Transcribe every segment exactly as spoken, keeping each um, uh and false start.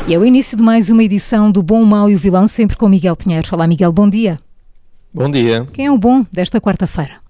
E é o início de mais uma edição do Bom, o Mau e o Vilão, sempre com Miguel Pinheiro. Olá, Miguel, bom dia. Bom dia. Quem é o bom desta quarta-feira?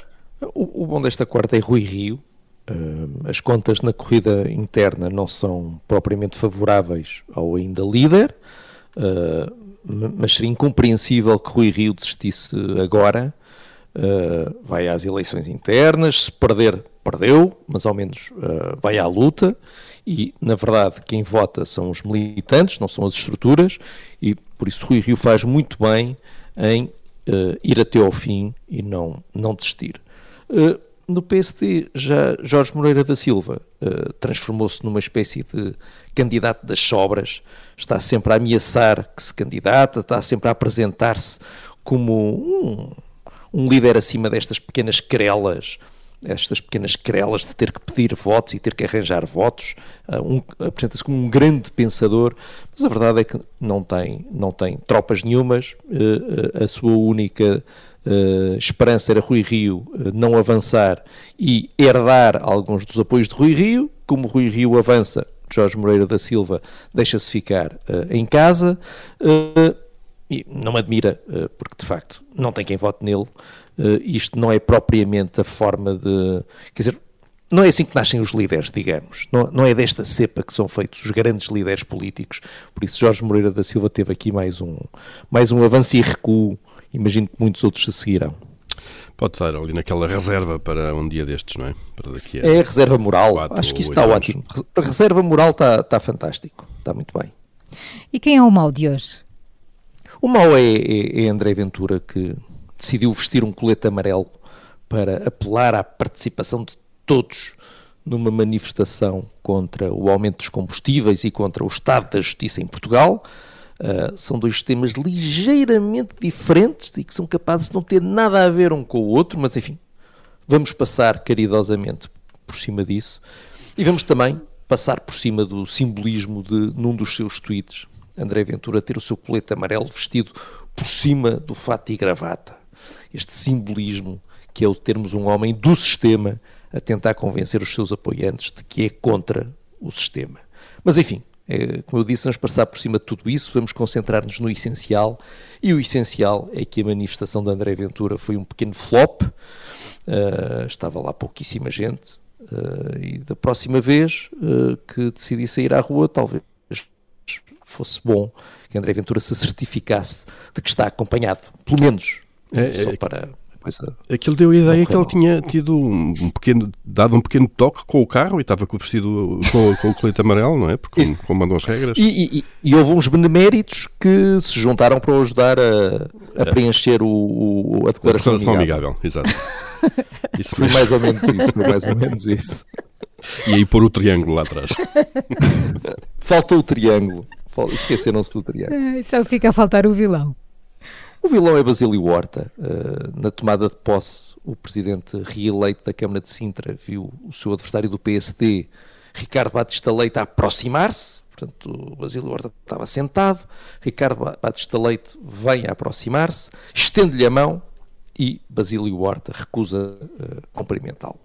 O, o bom desta quarta é Rui Rio. Uh, as contas na corrida interna não são propriamente favoráveis ao ainda líder, uh, mas seria incompreensível que Rui Rio desistisse agora. Uh, vai às eleições internas, se perder, perdeu, mas ao menos uh, vai à luta. E, na verdade, quem vota são os militantes, não são as estruturas, e por isso Rui Rio faz muito bem em uh, ir até ao fim e não, não desistir. Uh, no P S D, já Jorge Moreira da Silva uh, transformou-se numa espécie de candidato das sobras, está sempre a ameaçar que se candidata, está sempre a apresentar-se como um, um líder acima destas pequenas querelas, estas pequenas querelas de ter que pedir votos e ter que arranjar votos, uh, um, apresenta-se como um grande pensador, mas a verdade é que não tem, não tem tropas nenhumas, uh, uh, a sua única uh, esperança era Rui Rio uh, não avançar e herdar alguns dos apoios de Rui Rio. Como Rui Rio avança, Jorge Moreira da Silva deixa-se ficar uh, em casa, uh, e não me admira, uh, porque de facto não tem quem vote nele. Uh, isto não é propriamente a forma de... Quer dizer, não é assim que nascem os líderes, digamos. Não, não é desta cepa que são feitos os grandes líderes políticos. Por isso Jorge Moreira da Silva teve aqui mais um, mais um avanço e recuo. Imagino que muitos outros se seguirão. Pode estar ali naquela reserva para um dia destes, não é? Para daqui a é a reserva moral. quatro, Acho que isso está anos. Ótimo. A reserva moral está, está fantástico. Está muito bem. E quem é o mau de hoje? O mau é, é, é André Ventura, que decidiu vestir um colete amarelo para apelar à participação de todos numa manifestação contra o aumento dos combustíveis e contra o estado da justiça em Portugal. Uh, são dois temas ligeiramente diferentes e que são capazes de não ter nada a ver um com o outro, mas enfim, vamos passar caridosamente por cima disso e vamos também passar por cima do simbolismo de, num dos seus tweets, André Ventura ter o seu colete amarelo vestido por cima do fato e gravata. Este simbolismo que é o de termos um homem do sistema a tentar convencer os seus apoiantes de que é contra o sistema. Mas enfim, é, como eu disse, vamos passar por cima de tudo isso, vamos concentrar-nos no essencial, e o essencial é que a manifestação de André Ventura foi um pequeno flop, uh, estava lá pouquíssima gente, uh, e da próxima vez uh, que decidi sair à rua, talvez fosse bom que André Ventura se certificasse de que está acompanhado, pelo menos, é, só é, para a coisa. Aquilo deu a ideia que ele tinha tido um pequeno, dado um pequeno toque com o carro e estava com o vestido com, com o colete amarelo, não é? Porque como, como mandam as regras. E, e, e houve uns beneméritos que se juntaram para o ajudar a, a é. preencher o, o, a declaração, a declaração amigável. amigável. Exato. Isso foi mais ou menos isso, foi mais ou menos isso. E aí pôr o triângulo lá atrás. Faltou o triângulo. Esqueceram-se do triângulo. Só fica a faltar o vilão. O vilão é Basílio Horta. Uh, na tomada de posse, o presidente reeleito da Câmara de Sintra viu o seu adversário do P S D, Ricardo Batista Leite, a aproximar-se. Portanto, o Basílio Horta estava sentado, Ricardo Batista Leite vem a aproximar-se, estende-lhe a mão e Basílio Horta recusa uh, cumprimentá-lo.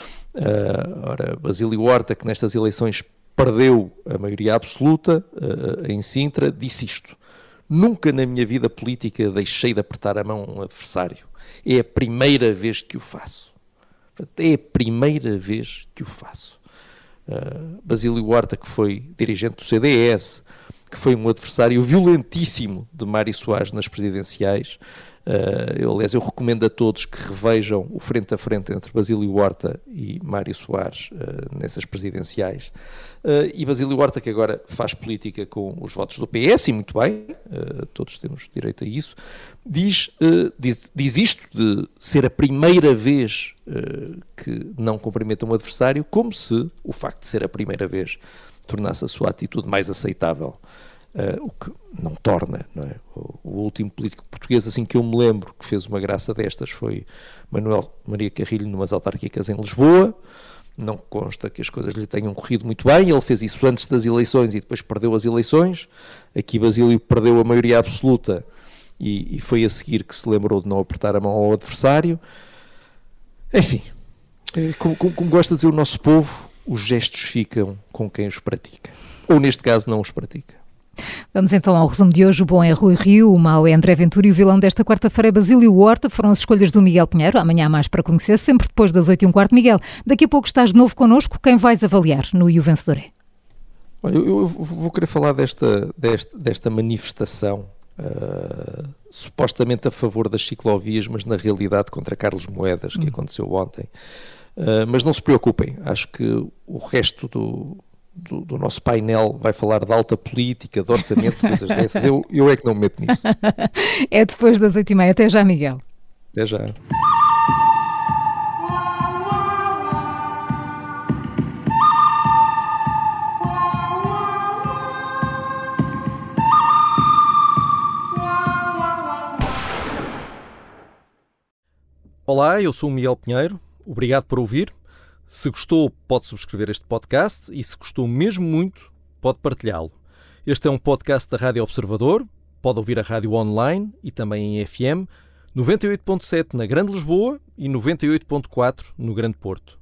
Uh, ora, Basílio Horta, que nestas eleições perdeu a maioria absoluta uh, em Sintra, disse isto: nunca na minha vida política deixei de apertar a mão a um adversário. É a primeira vez que o faço. É a primeira vez que o faço. Uh, Basílio Horta, que foi dirigente do C D S, que foi um adversário violentíssimo de Mário Soares nas presidenciais. Uh, eu, aliás, eu recomendo a todos que revejam o frente a frente entre Basílio Horta e Mário Soares uh, nessas presidenciais. Uh, e Basílio Horta, que agora faz política com os votos do P S, e muito bem, uh, todos temos direito a isso, diz, uh, diz, diz isto de ser a primeira vez uh, que não cumprimenta um adversário, como se o facto de ser a primeira vez tornasse a sua atitude mais aceitável. Uh, o que não torna, não é? O, o último político português, assim que eu me lembro, que fez uma graça destas foi Manuel Maria Carrilho, numas autárquicas em Lisboa. Não consta que as coisas lhe tenham corrido muito bem. Ele fez isso antes das eleições e depois perdeu as eleições. Aqui Basílio perdeu a maioria absoluta e, e foi a seguir que se lembrou de não apertar a mão ao adversário. Enfim, como, como, como gosta de dizer o nosso povo, os gestos ficam com quem os pratica. Ou neste caso não os pratica. Vamos então ao resumo de hoje. O bom é Rui Rio, o mau é André Ventura e o vilão desta quarta-feira é Basílio Horta. Foram as escolhas do Miguel Pinheiro. Amanhã há mais para conhecer, sempre depois das oito e um quarto. Miguel, daqui a pouco estás de novo connosco. Quem vais avaliar no E o Vencedor é? Olha, eu, eu vou querer falar desta, desta, desta manifestação uh, supostamente a favor das ciclovias, mas na realidade contra Carlos Moedas, que hum. aconteceu ontem. Uh, mas não se preocupem, acho que o resto do... Do, do nosso painel vai falar de alta política, de orçamento, de coisas dessas. Eu, eu é que não me meto nisso. É depois das oito e meia. Até já, Miguel. Até já. Olá, eu sou o Miguel Pinheiro. Obrigado por ouvir. Se gostou, pode subscrever este podcast e se gostou mesmo muito, pode partilhá-lo. Este é um podcast da Rádio Observador, pode ouvir a rádio online e também em F M, noventa e oito ponto sete na Grande Lisboa e noventa e oito ponto quatro no Grande Porto.